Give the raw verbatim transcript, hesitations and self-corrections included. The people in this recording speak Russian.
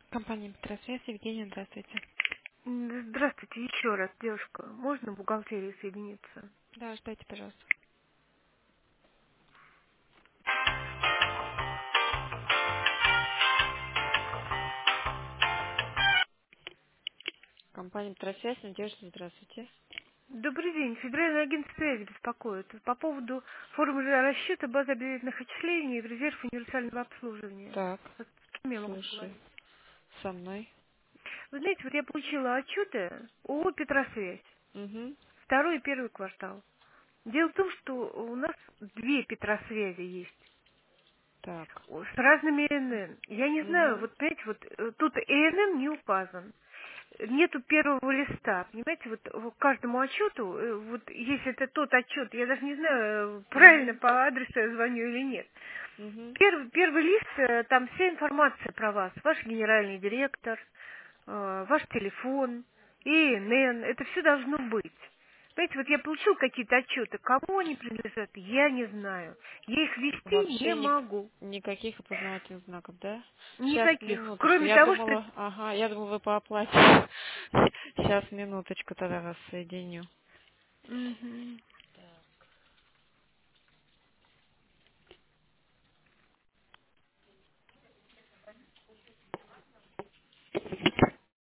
Компания Петросвязь, Евгения, здравствуйте. М, Здравствуйте еще раз, девушка. Можно в бухгалтерию соединиться? Да, ждайте, пожалуйста. Компания Петросвязь, Надежда, здравствуйте. Добрый день. Федеральный агент связи беспокоит. По поводу формулы расчета базы обязательных отчислений в резерв универсального обслуживания. Так, Вот с кем я могу слушай, поговорить? со мной. Вы знаете, вот я получила отчеты ООО «Петросвязь». Угу. Второй и первый квартал. Дело в том, что у нас две Петросвязи есть. Так. О, С разными ИНН. Я не знаю, Угу. вот понимаете, вот э, тут ИНН не указан. Нету первого листа, понимаете, вот в каждому отчету, э, вот если это тот отчет, я даже не знаю, э, правильно Угу. по адресу я звоню или нет. Угу. Первый, первый лист, э, там вся информация про вас, ваш генеральный директор, э, ваш телефон, ИНН, это все должно быть. Понимаете, вот я получил какие-то отчеты, кому они принадлежат, я не знаю. Я их вести не Вообще ни- могу. никаких опознавательных знаков, да? Сейчас, Никаких. минуточку. Кроме Я того, что... думала, ага, я думала, вы по оплате. Сейчас, минуточку, тогда вас соединю. Мгм.